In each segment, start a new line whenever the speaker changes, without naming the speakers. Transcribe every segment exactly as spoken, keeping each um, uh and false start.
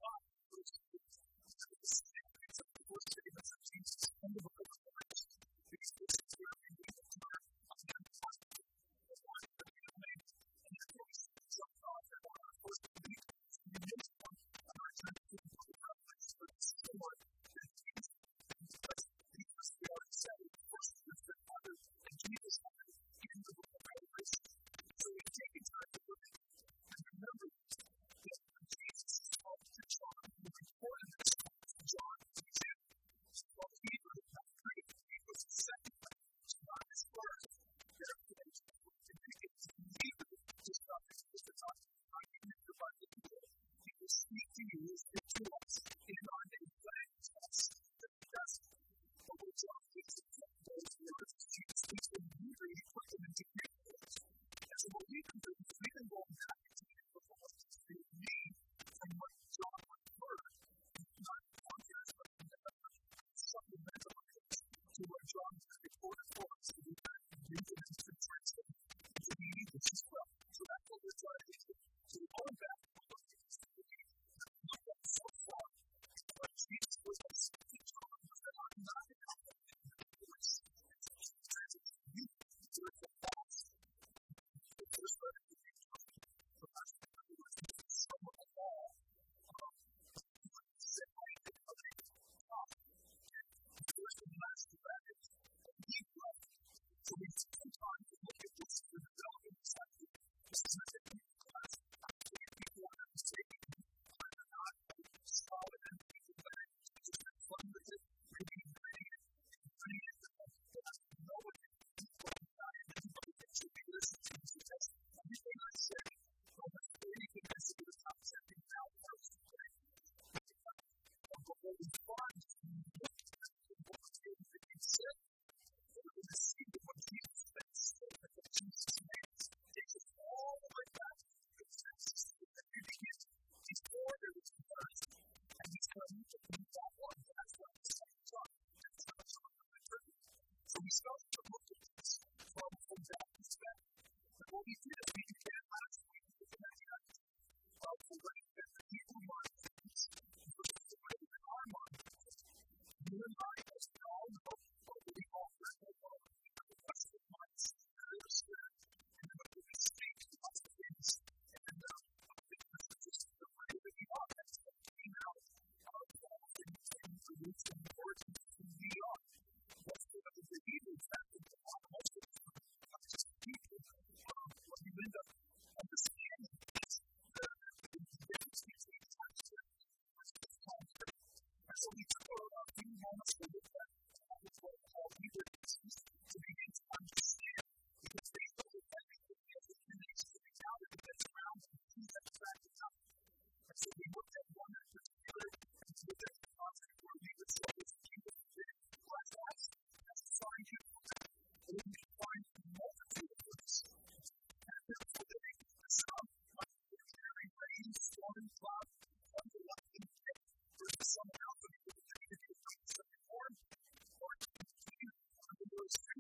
Someone else would be able to do something more, or continue on the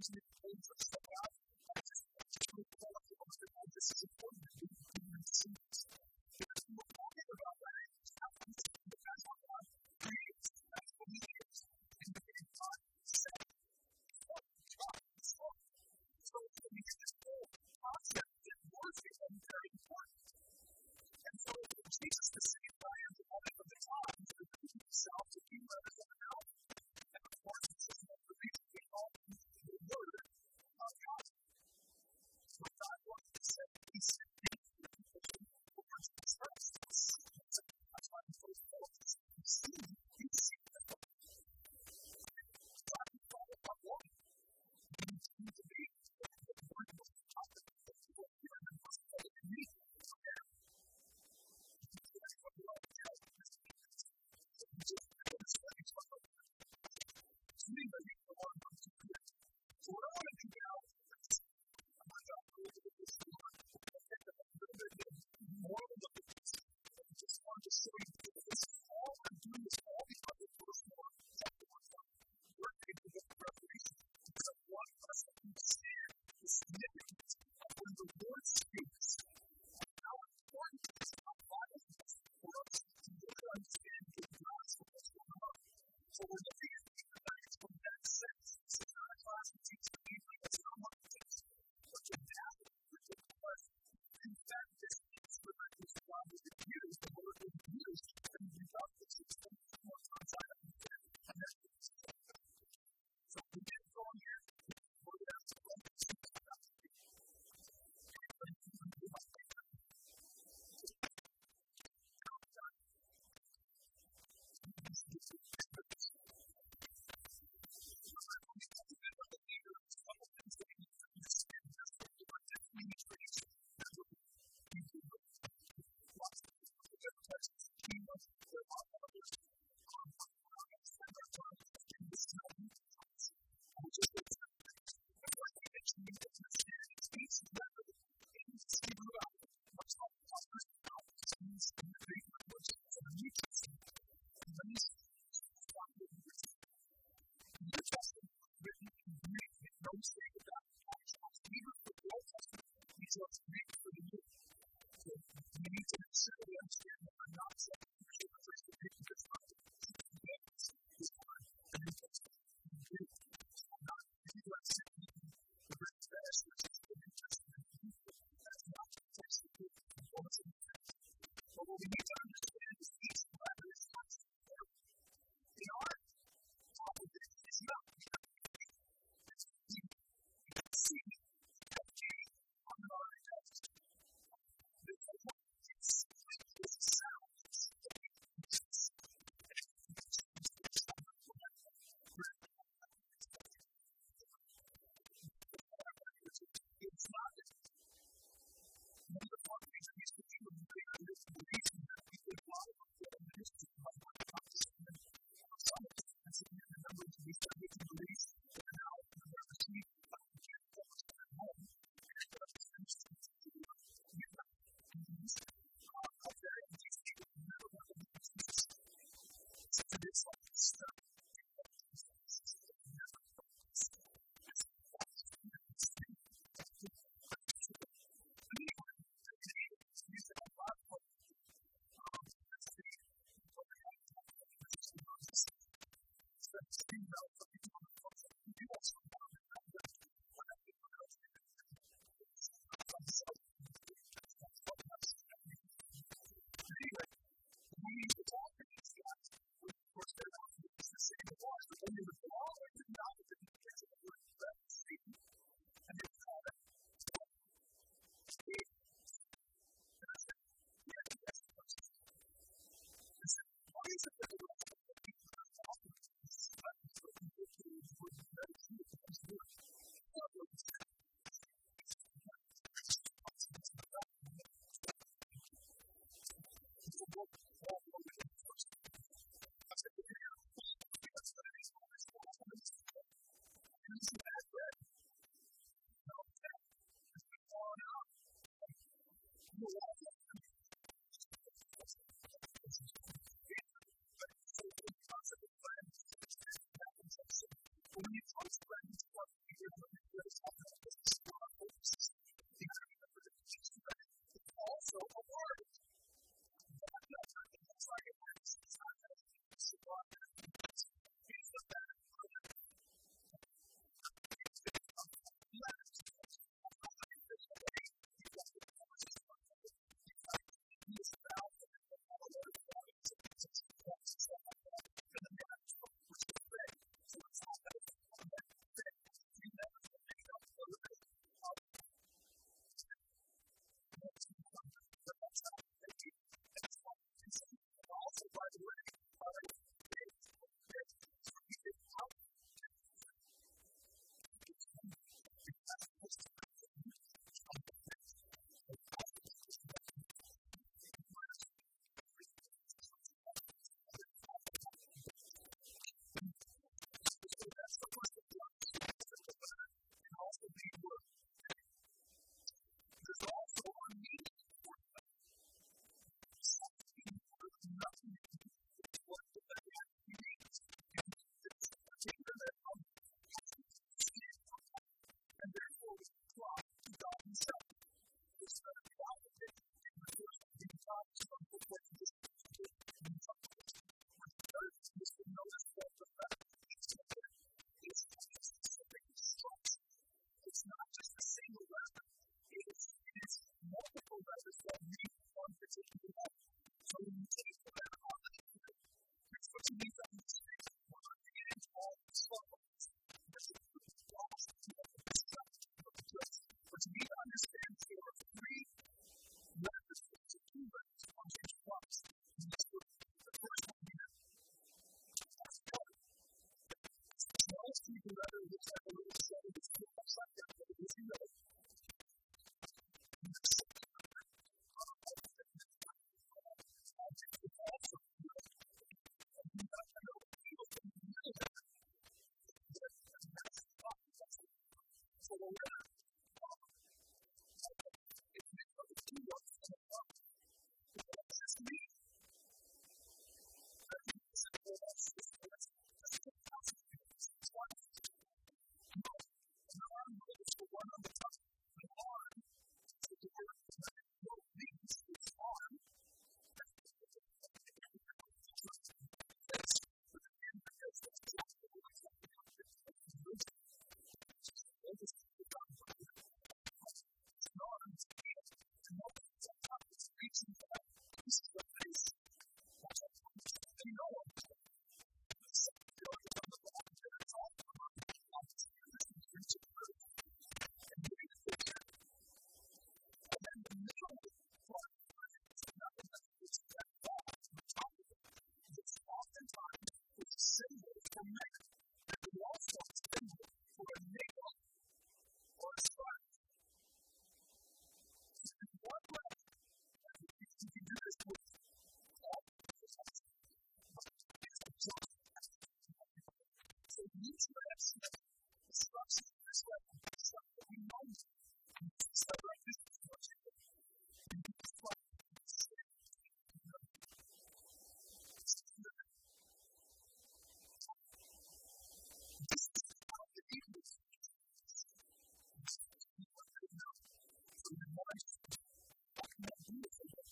reason it holds us so out. I just, I just really feel like this is important to do in seeds. Because we were talking about that. How can we see the best of God creates? That's what He is. And we can find set what God is for. So we get this whole concept that worship is very important. And so Jesus, the same way as the one of the times, reveals Himself to be where there's an out. And of course, this is one of the reasons we call Him the Word of God. So God wants to say, He said, that's why He told us, you see, you see the God. God is all about one. You need to be the Word of God. People here in the hospital, they need to be there. That's what we all tell them. So we just feel this way. So we need to learn how to do it. So what I want to do now is, I'm going to go over this one. I'll take a little bit more of a look at this. I just want to show you that this is all I'm doing is all the other first one. Chapter one. We're going to get the revelation. Because I want us to understand the significance of when the Lord speaks and how important it is how vital it is for us to really understand the gospel of what's going on. So we're looking at the facts from that sense. This is not a class we teach the people. It's not what we teach. But to that, which is the question. In fact, this is the language that God has used, the word that He used, and we got this system more times out of it. And that's what it's called. So we get going here. We're going to have to go and see what that's doing. And we're going to do my favorite. But what we need to understand is each letter is not important. The art of it is not it's deep. You can see that G on the architect. The one is split for the winner. It's me for the two works in the front. It's just me. I think it's a good system. That's a good concept. It's one. No. No, I'm looking for one on the top. The arm. So the word no means it's arm. That's the word. That's the end because that's exactly what it's like. It's the arms. And what it's on top is reaching for that piece of the face. That's what you know. It's on the bottom there. It's all on the bottom. It's reaching through. And moving the picture. And then the middle part is nothing that is that ball on the top of it. It's oftentimes it's a symbol for men. And the also a symbol for a nickel or a strike. One way, you can do this with all so you should have set the structure this way, the structure we know. So like this is what you do. And you just like this. This is how the English is. What they know from the mind. What can I do with it?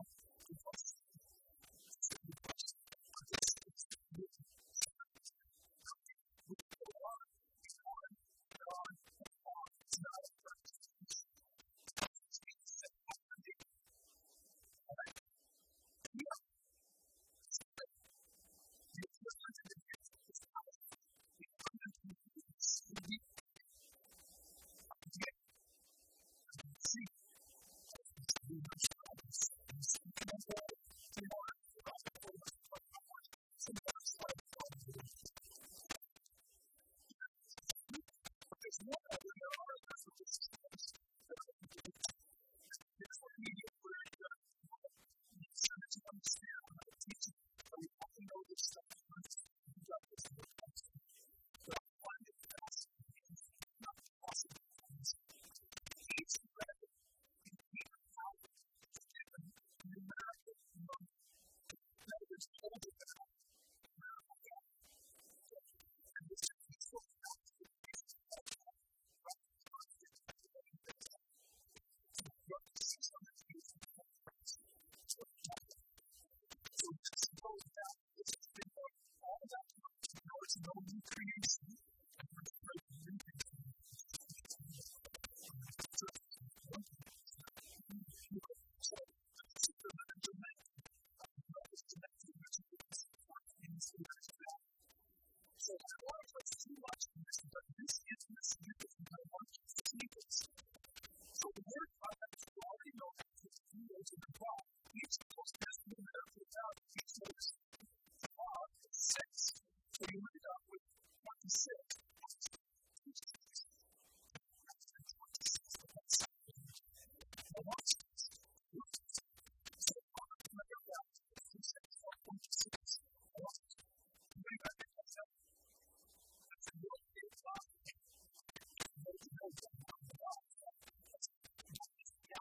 There's one other area that's what this is. There's a media where you send it to understand how to teach it, but we have to know this stuff first. You got this in the past. But I find it fast. It's not possible. Each level in human power is given numerical number. That is told you that numerical value. And this is useful to know. No new creation. So I don't want to put too much in this, but this is this beautiful and I want you to see this. So the word product, you already know that it's two words in the God. Each of those has no numerical value. Each of those God is six. So you end up with twenty-six. Now watch this. So God is number value. twenty-six or twenty-six. Watch this. You may not get that up. That's a real big God. There's no God in the God. That's yeah.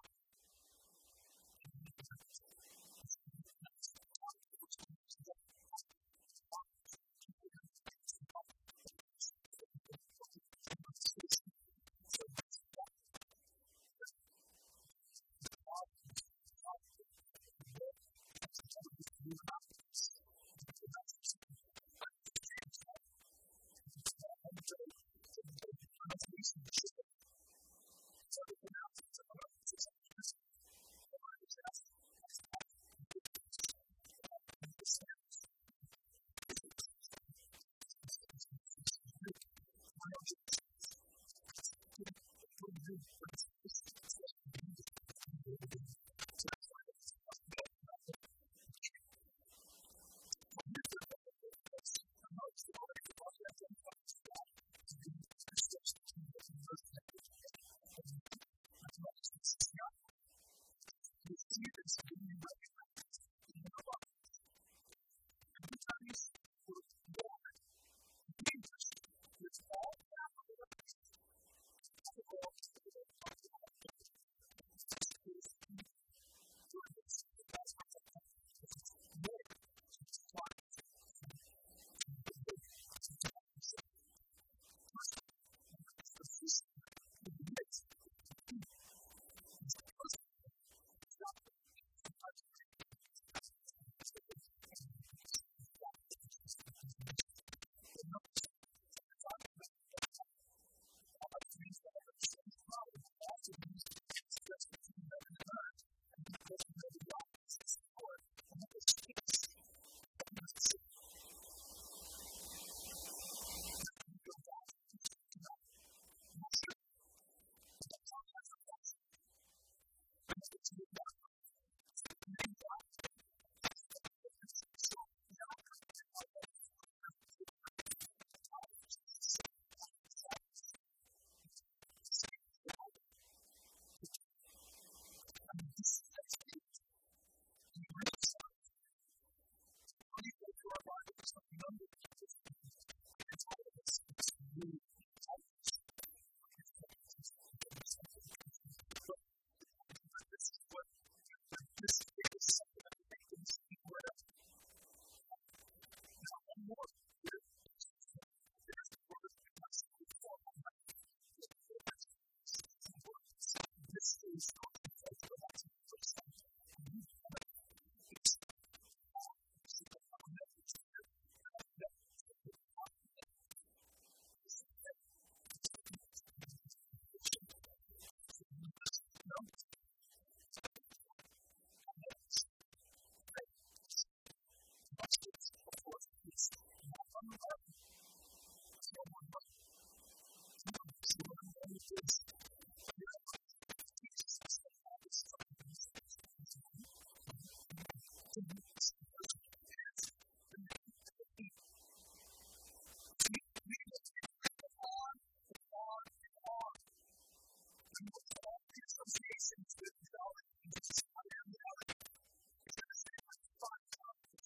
And what's all the associations with reality, which is not in reality, is that it's like five times.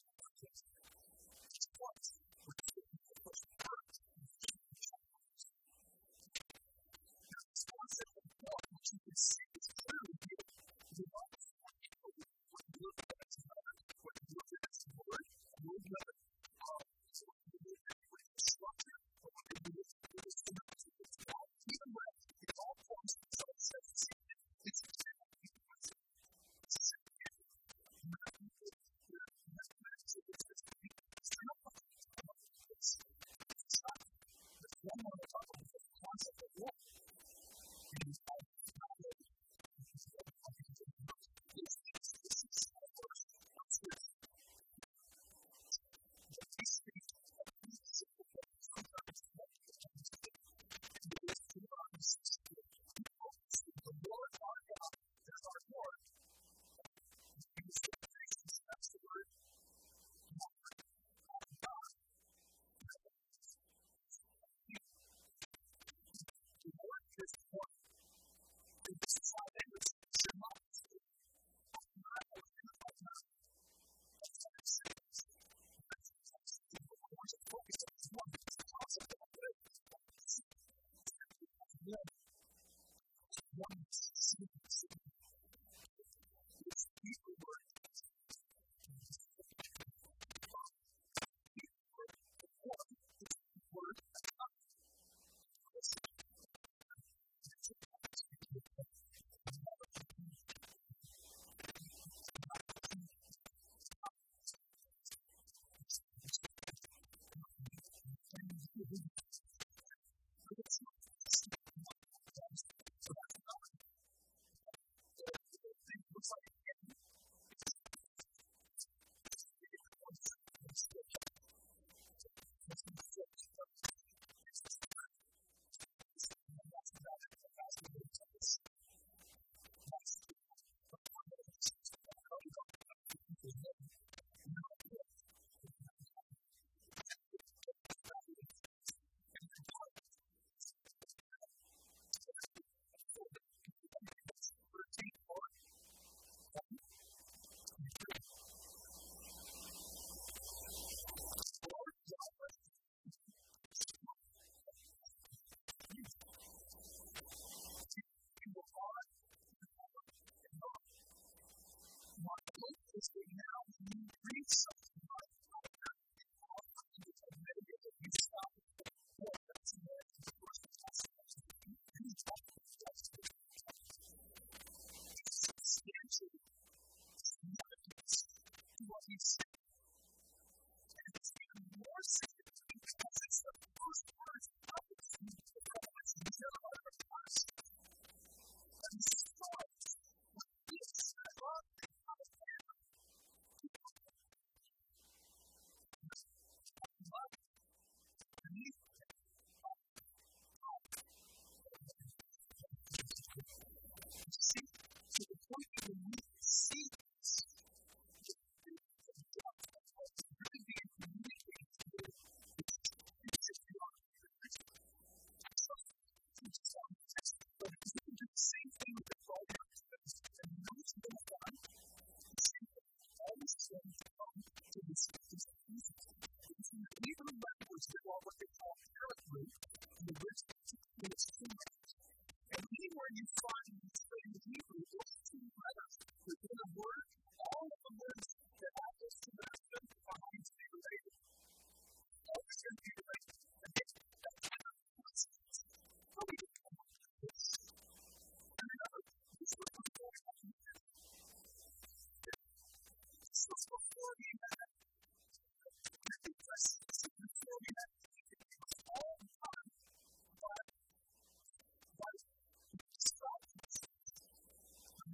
Just once, we're taking the first part of the chapters. Now, this concept of God, which you can see is clearly here, is a lot of what you look at as God, what you look at as the Word, and what you look at as what you look at with the structure, or what you look at with the symmetry of God. Even when it all forms itself as the same thing, it's exactly the same thing. It's the same thing. Nothing is the mathematics of this is the thing. It's not what you talk about. It's it's not. There's one more to talk about, the concept of love. And it's all not really. It's what I'm talking about. This is this is the first. What's this? What these things are, these simple things, sometimes what you understand. And it is to us, the Lord our God, is our Lord. And the same things, that's the word. Our God. The Lord is one. And this is how they would surmise it. I was in the Bible. That's what it says. That's what the Lord is focused on. It's one. It's the concept of it. One. One is sequence. It's the Hebrew word. Is that now when you read something like that, you stop it. Well, that's the first aspect. You talk about that. It's substantial significance to what you say. And it's even more significant because it's the first words of the seed of God. It's never a past. And it starts with this. I love it. See, to the point that when we see this, the depth of what's really being communicated to you is just beyond your vision. So, it's just on the text, but if you can do the same thing with the program, and you know it's going on, the same thing always is going to come to this easy. It's in the Hebrew language, they call what they call paraclete, in the which it's two letters. And anywhere you find these things in Hebrew, those two letters within a word, all of the words that have those two letters in them are going to be related. Always going to be related. And that's kind of coincidence. How do you come up with this? And another, this was before we had this. This was before we had this. Before we had this. It was all the time. But, but,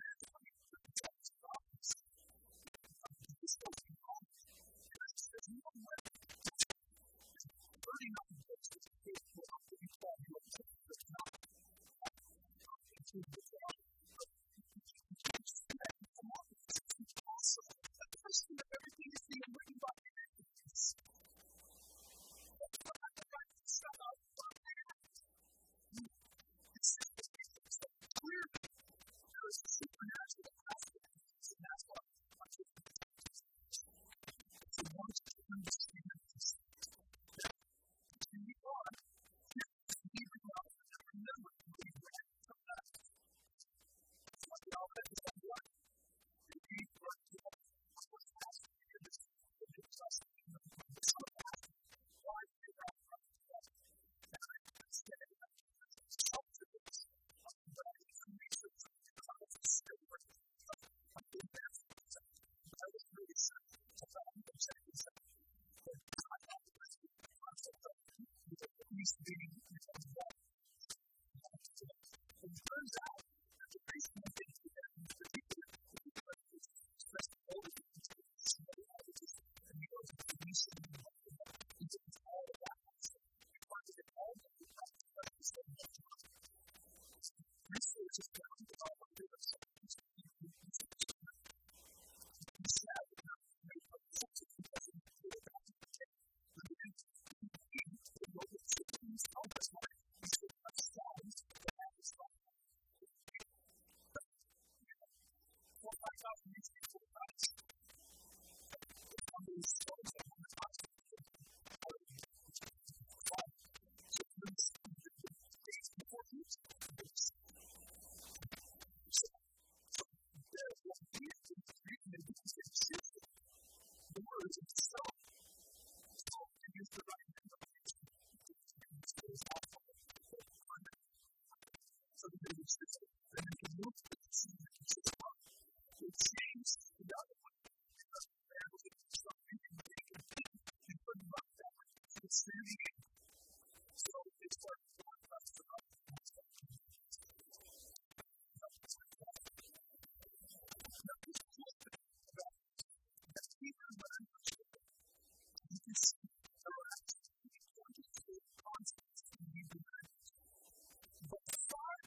turns out that the reason I think that in particular is expressed all the things that somebody else and he goes into the mission and he does all of that. We find that all of the practice that is so much more. Research is down to all of the other subjects that you can use to determine. It's sad that not many of the subjects that doesn't do about it. But the the local systems help us like we should have sounds that have this like four or five thousand years before Christ. These stories that on the top of the so these days before Jesus. So there's one here to treat me because they choose the words of itself. So to use the right information. So the baby says, and then he moved to the scene and he says, well, it changed the other one. Because there was something in the bacon and put him up that way. He was standing in. So they started to talk about the right thing. Now, this is what about that people learn what you do. You can see the right twenty-two concepts in the Bible. But the Bible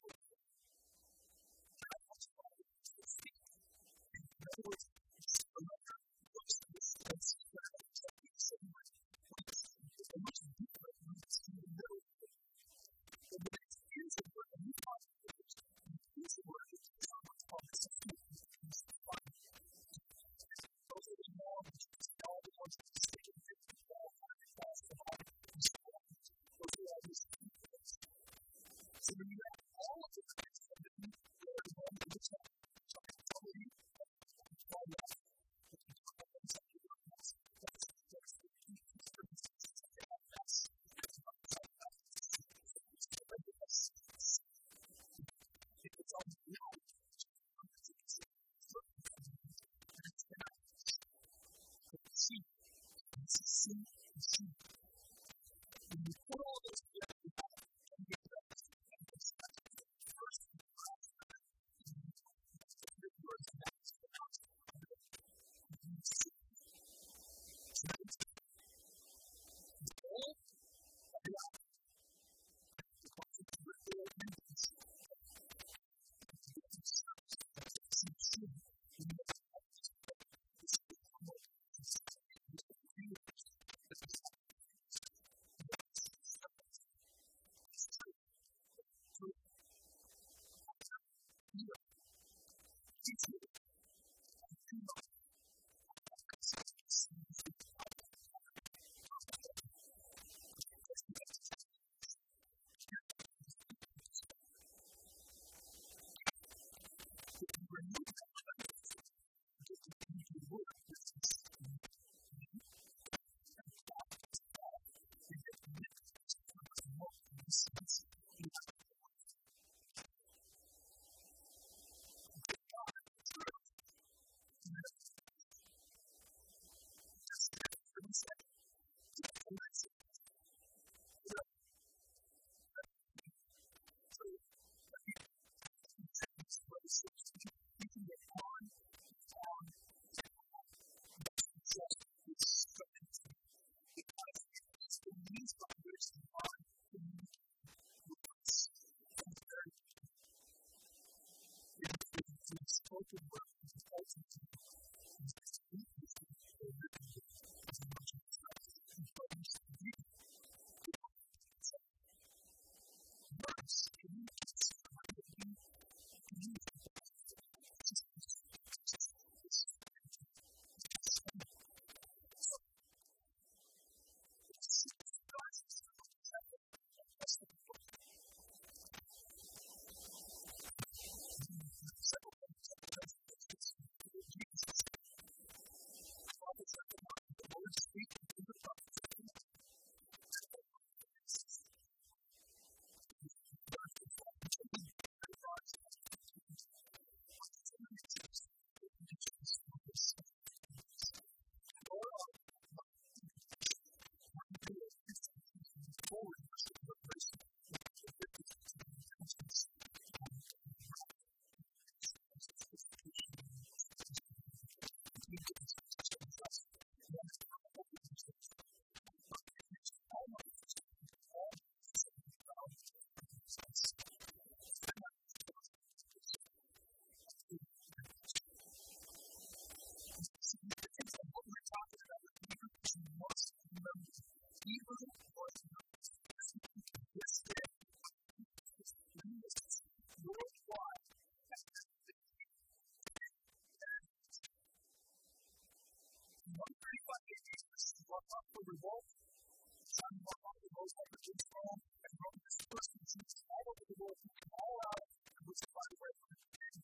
in other words, remember, looks at this as a much deeper roots in the middle of it. But when it is a word, and we talk about it, it is a word that is not what's called the second. Those are the knowledge, all the ones that stick in it, all the ones that cross the body, and so on. Those are all these things. So when you have all of the things, and then you go to one of the time, so I can tell you, all that. It's on the wall. See, it's a see, see. When you put all those together, you have to get that first and last. The words and that's the house. You see. So it's all of the life. The concept of the whole thing. Spoken word is ultimately revolt, Simon Bartholomew goes over to Rome, and Rome is persecuting Jews all over the world, taking all out, and which is, by the way, from the beginning.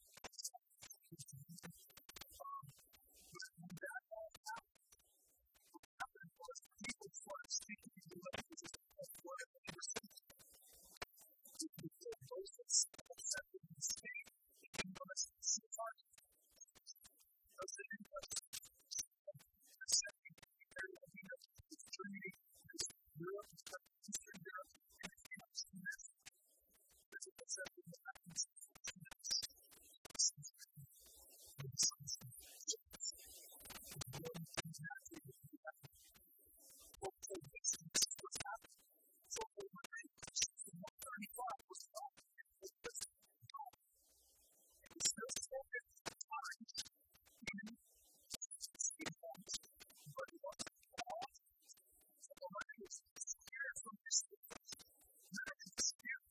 Um, but when that all happened, what happened was people started speaking the languages of whatever they were speaking. Those that accepted the state became known as Sephardic. Those that didn't accept the second area of Europe, was Germany, was Europe, Eastern Europe, and it came up to this. Those that accepted the Latin Jews, the sons of God, the sons of God, the Lord comes after you. What told this? This is what's happening. So over one thirty-five was God. It was God. It was still spoken at times in speakers, but it wasn't God. So the money was scared from the speakers. Not in the spirit.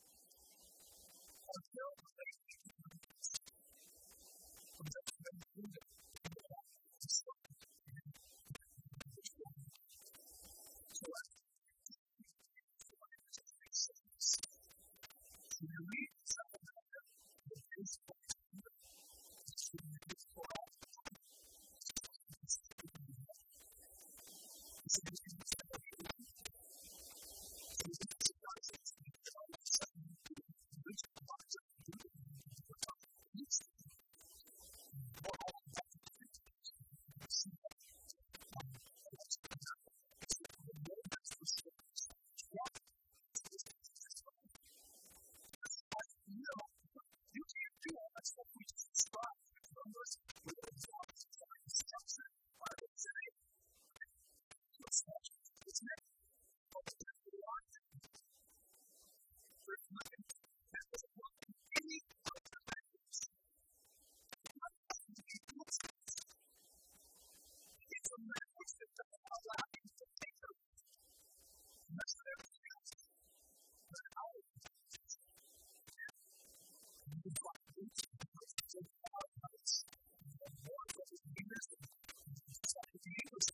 Until the late eighteen hundreds. From that time to the so so you read something like that, the base of the kingdom, which you read for all the time. This is the same thing. So it's not surprising to me that all of a sudden you reach the box of the kingdom and you're talking to these things. Or all of that. You see that. Um, that's what happened. It's like the moments for scriptures. Why? You know, you can't do all that stuff we just described. Numbers with those laws, it's like instruction, Bible today. What's that? It's not. What's that? The law. There's nothing that doesn't work in any other language. It's not to be useless. It's a language that doesn't allow you to take a mess of everything else. But how is it? You've got roots and roots and our rights. And more of those leaders and some of the English.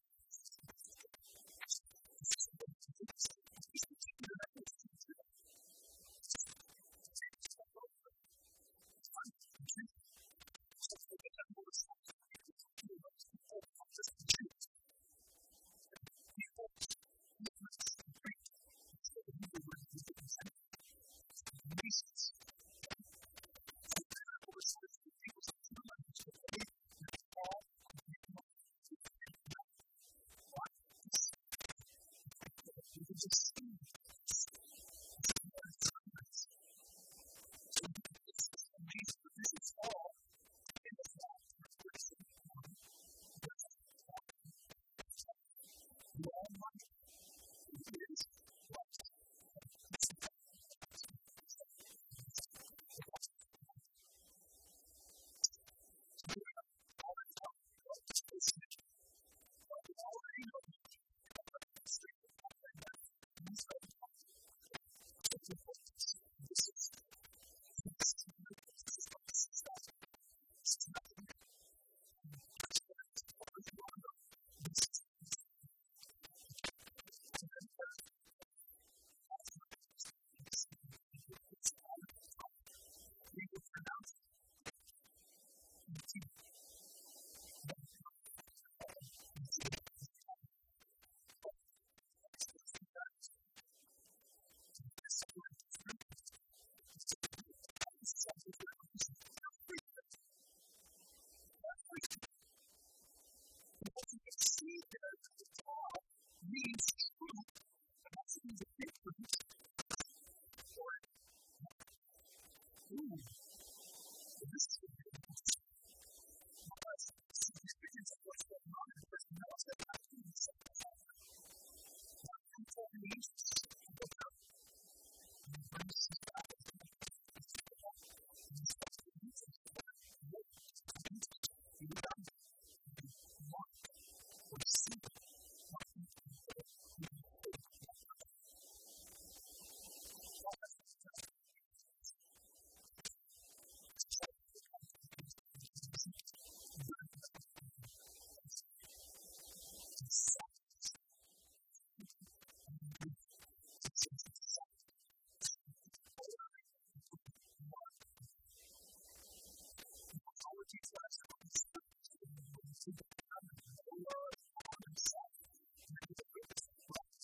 teach us how to speak to God and the Lord on himself. And it was a witness of Christ.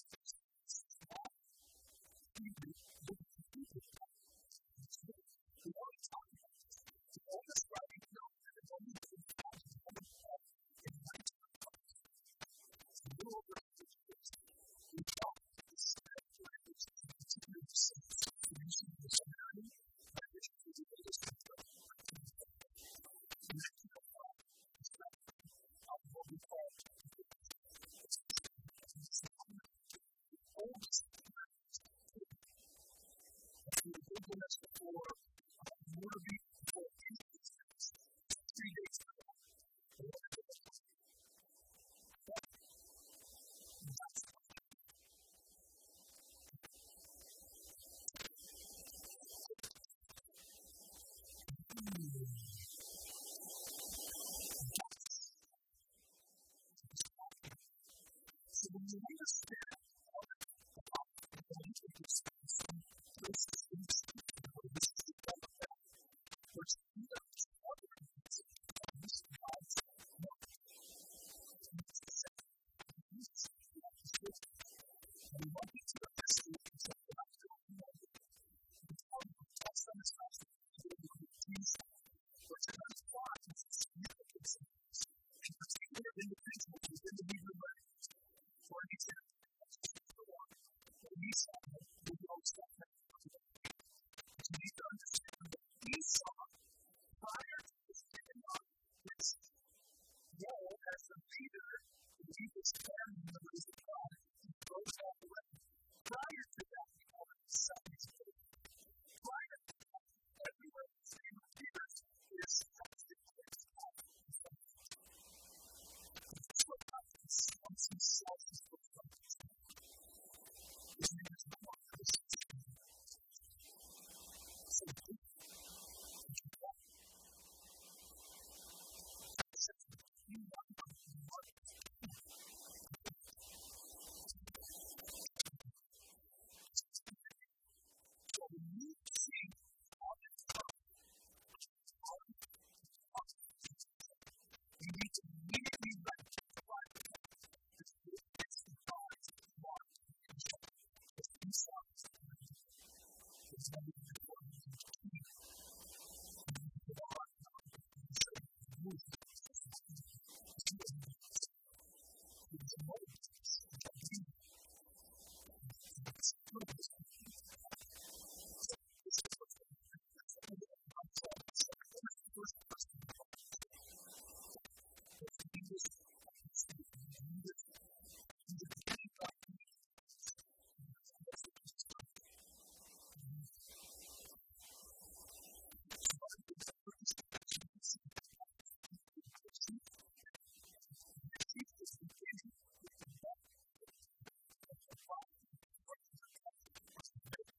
We do look at the people of God. We always talk about this. The oldest writing known that it's only been found in one of Paul in nineteen hundred. It's a little over one hundred years. We talk about the Samaritan language and the continued situation of the Samaritan language to the oldest control. In nineteen oh five, it's not of what we call it's the oldest language. And we've been this before, uh, more to be before any of these things. Three days ago. That's so when you understand about the nature of your space, this is the this is the benefit. There's either other things that this God's work. It's the same. It's the same. And we want to get to the best of it. So we're not going to know that the time of test on this house is going to be Jesus. But to us, God is the significance of this. In particular, individuals within the Hebrew language. For example, when Esau would go step back, you need to understand that Esau, prior to his giving up his role as the leader of the Hebrew family members of God, he goes all the way. Prior to that, he called it the second state. Prior to that, everywhere the name appears is constant place of the second state. That's what God wants himself to fulfill. His name is no longer the same. So, you want to mark it. So, when you see on the top, on the top, you need to immediately rectify the fact that it's the God's mark and show. It's himself. It's never been important to keep. The heart of the same move. It's a moment. It's a dream. It's a purpose. This is what's going to happen. That's the way that God told us. So, first, the first person to talk about it. It's the English. It's the English. It's the beginning of the English. That's the English stuff. So, it's the first person to see that. The chief. The chief is the beginning of the back. Of the front. Of the back. Of the back.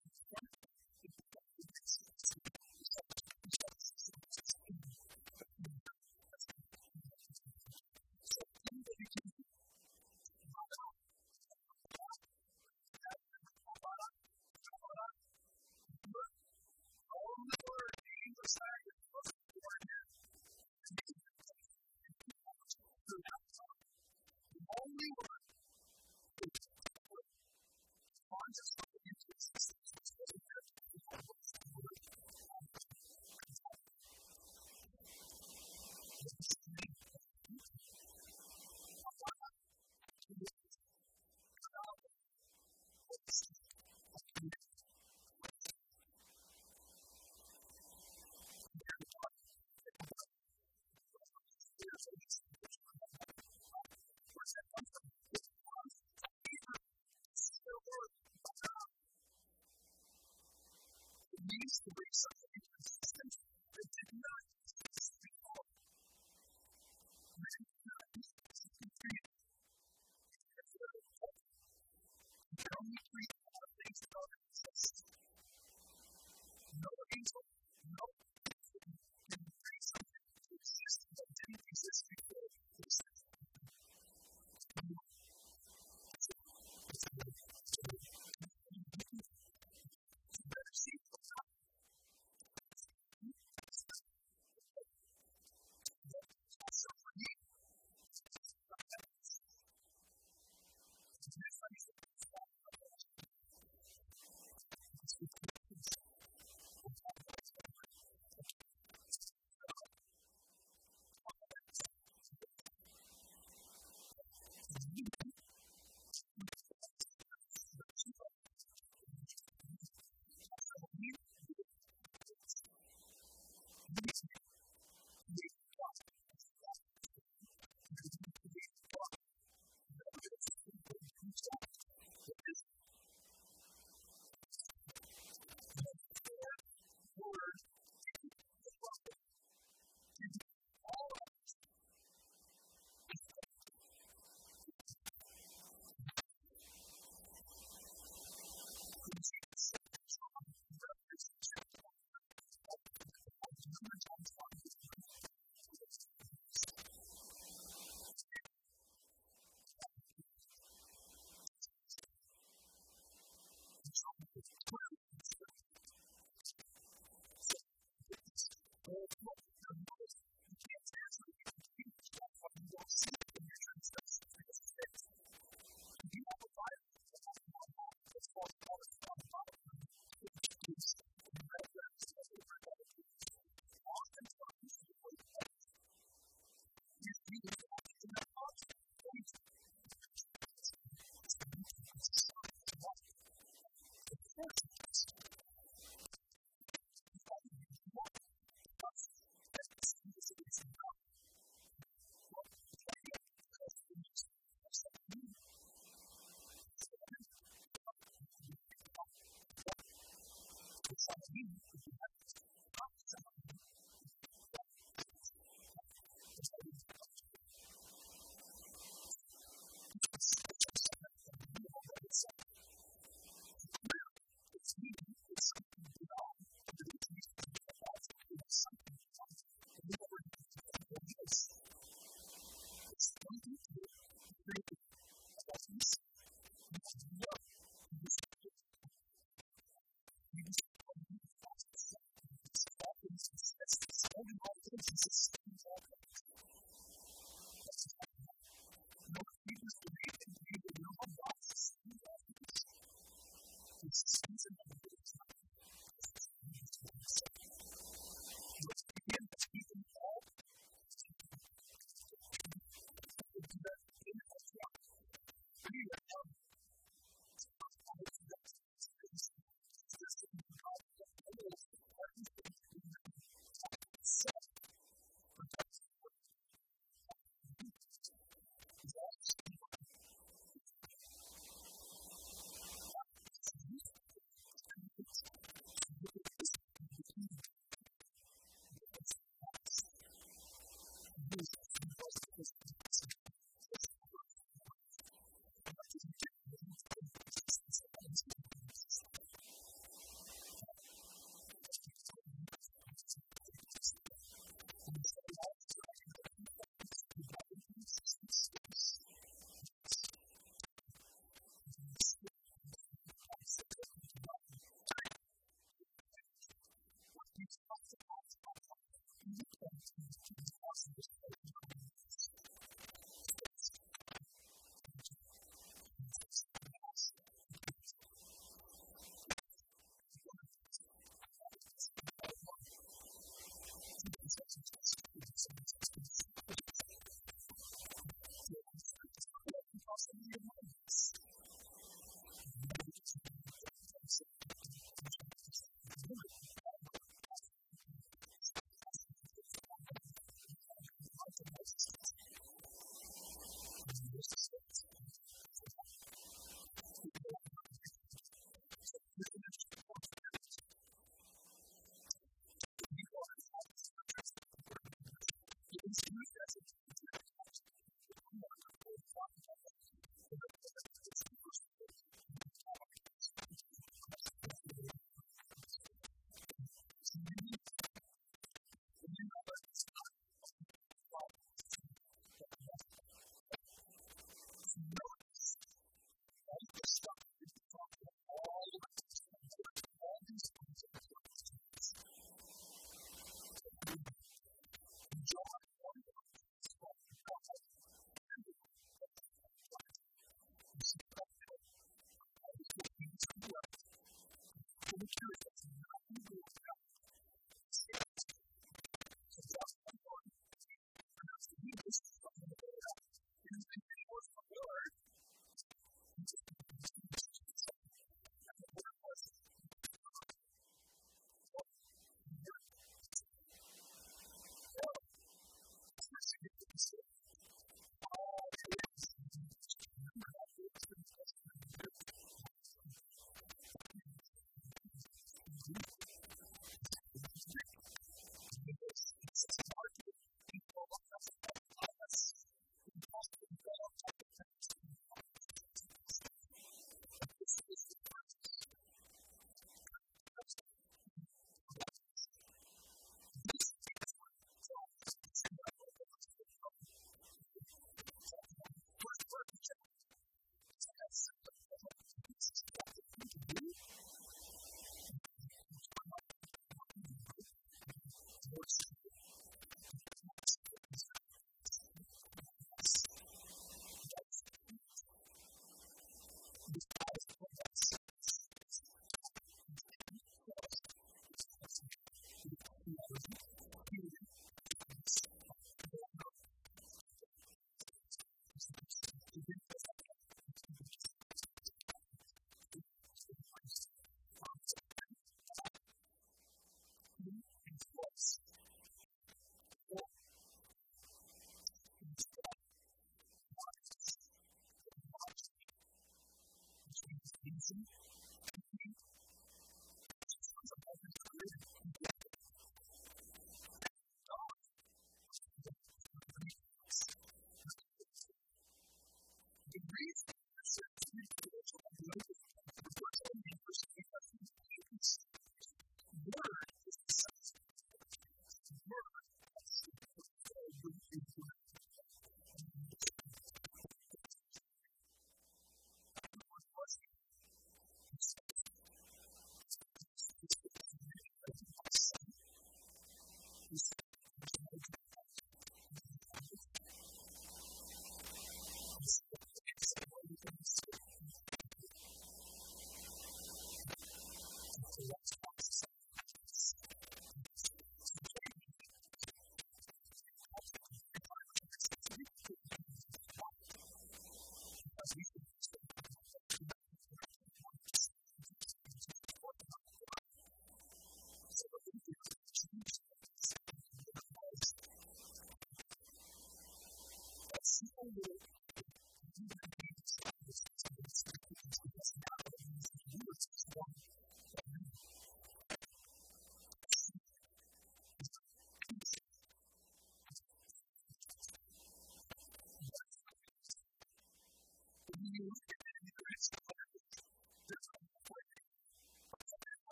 Only one on just what the interest is, which doesn't have to be on what's the word. It's the name of the people. What's the It means to bring something into existence that did not exist before. That did not exist before. You can only create all the things that don't exist. No angel, no person can bring something into existence that didn't exist before it existed. Better see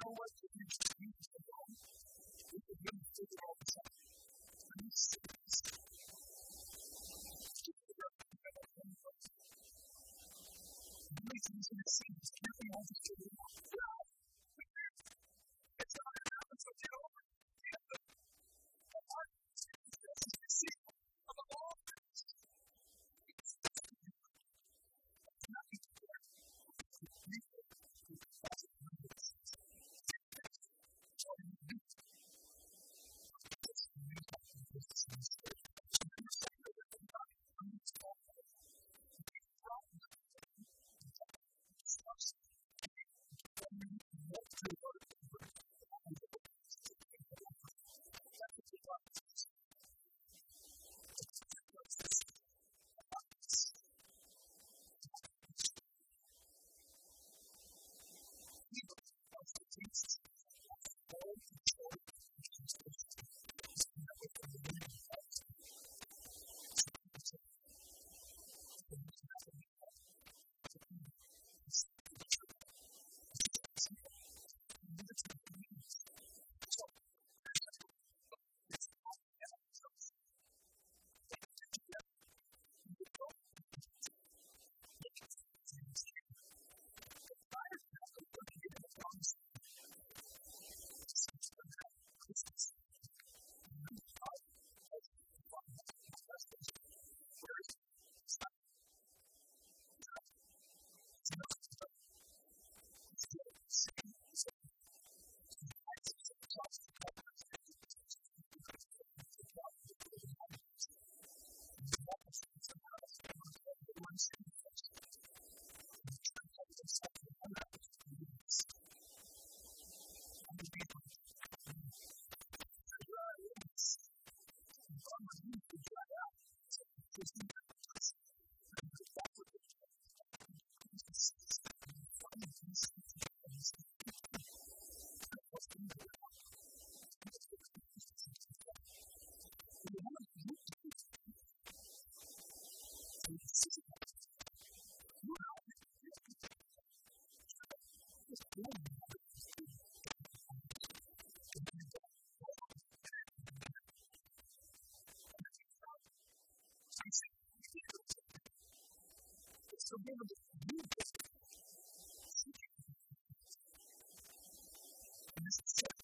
know what? If you just use the phone, we can really figure all this out. And you see this. The reason he's going to see this, nothing else is going to work. It's not going to happen, so get over it. And the, the heart is the seal of the law. It's nothing to work. So give us a new this. And this is it.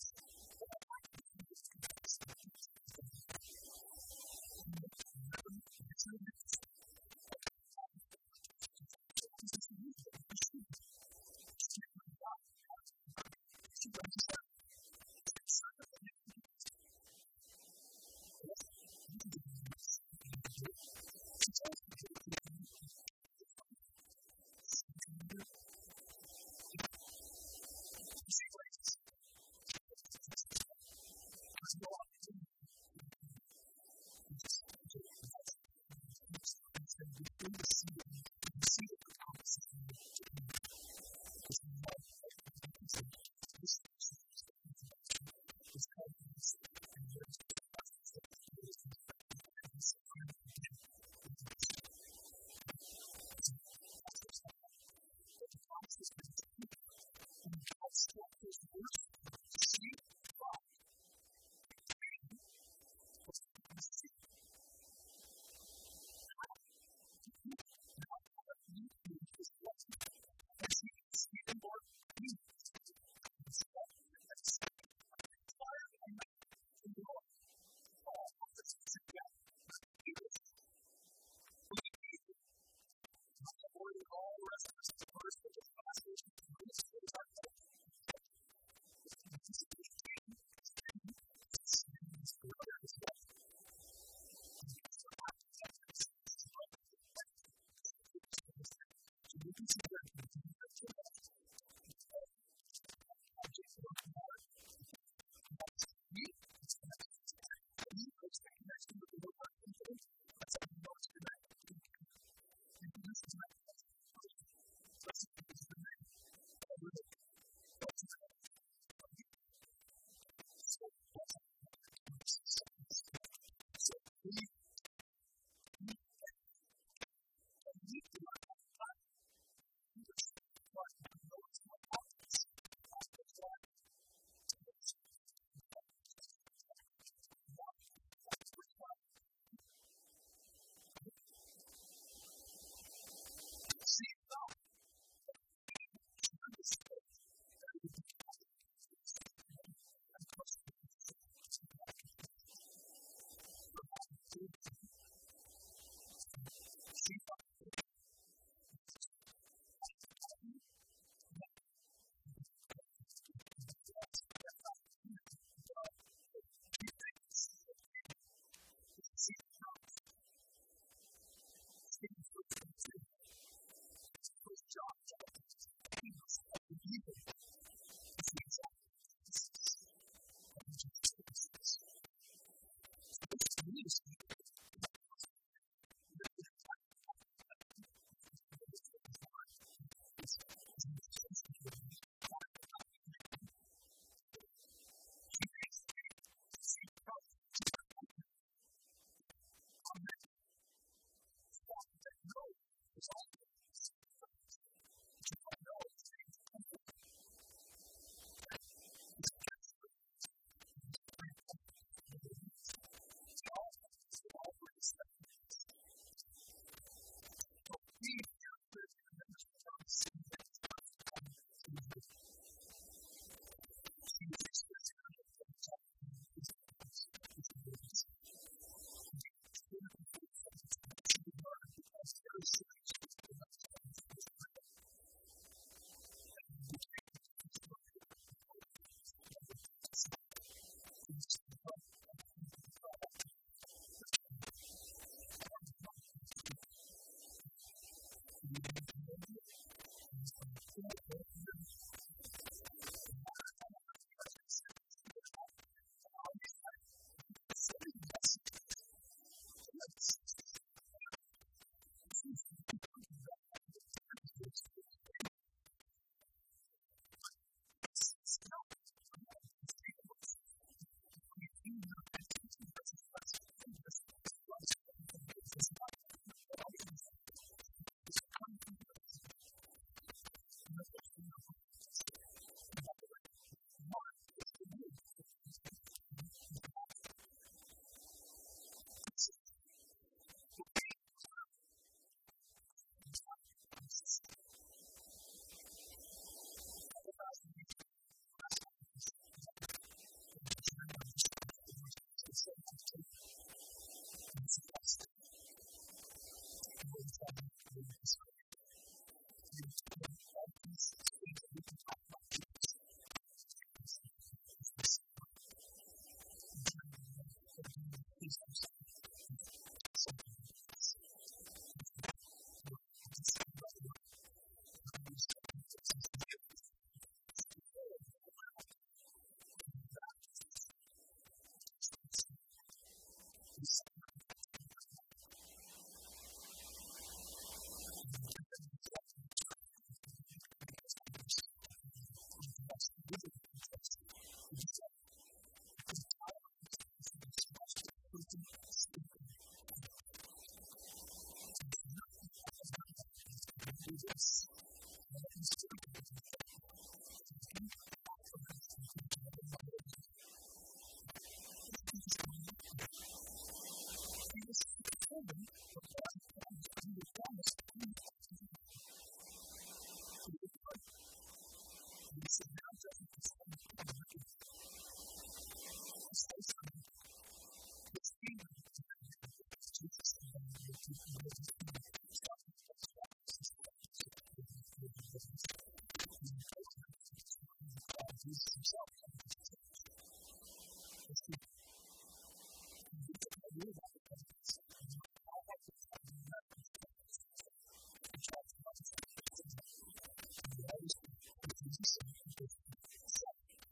Jesus himself comes to church. Let's see. And we can tell you about the presence. And you know, I have to tell you that the presence. The church comes to church. And you always see the Jesus and the people. So,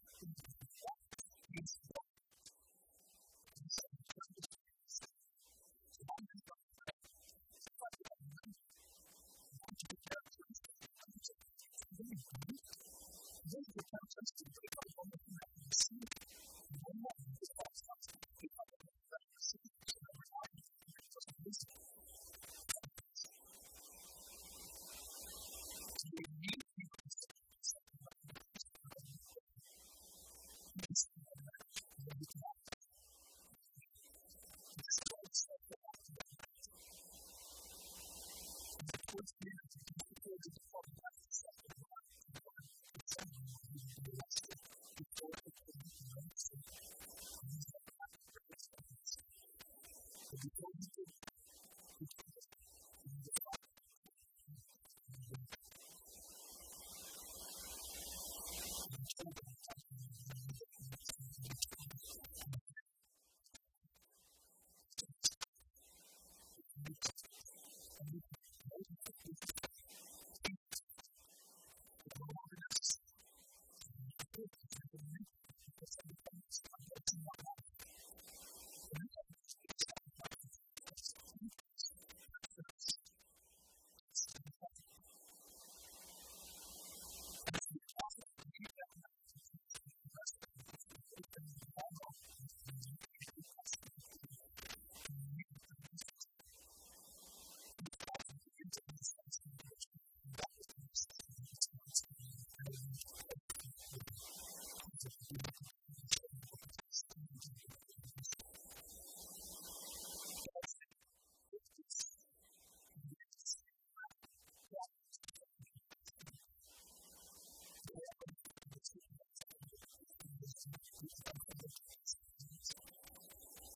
means what? And so the church is praised. So I'm going to talk about one of the characteristics of the church. Those are the characteristics of the